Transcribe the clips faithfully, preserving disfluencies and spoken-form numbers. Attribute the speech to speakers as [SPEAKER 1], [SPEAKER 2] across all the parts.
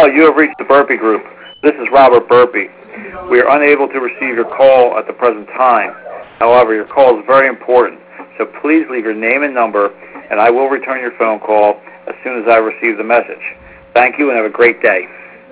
[SPEAKER 1] Hello, you have reached the Burpee Group. This is Robert Burpee. We are unable to receive your call at the present time. However, your call is very important, so please leave your name and number, and I will return your phone call as soon as I receive the message. Thank you and have a great day.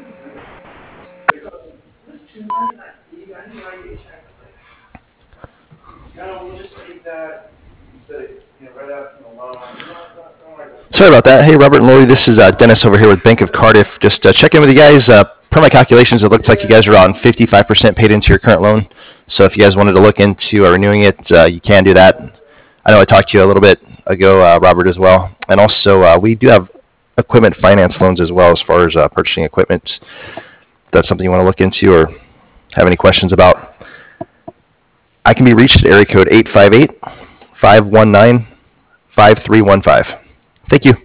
[SPEAKER 2] Sorry about that. Hey, Robert and Lori, this is uh, Dennis over here with Bank of Cardiff. Just uh, checking with you guys. Uh, per my calculations, it looks like you guys are on fifty-five percent paid into your current loan. So if you guys wanted to look into uh, renewing it, uh, you can do that. I know I talked to you a little bit ago, uh, Robert, as well. And also, uh, we do have equipment finance loans as well as far as uh, purchasing equipment. If that's something you want to look into or have any questions about, I can be reached at area code eight five eight, five one nine, five three one five. Thank you.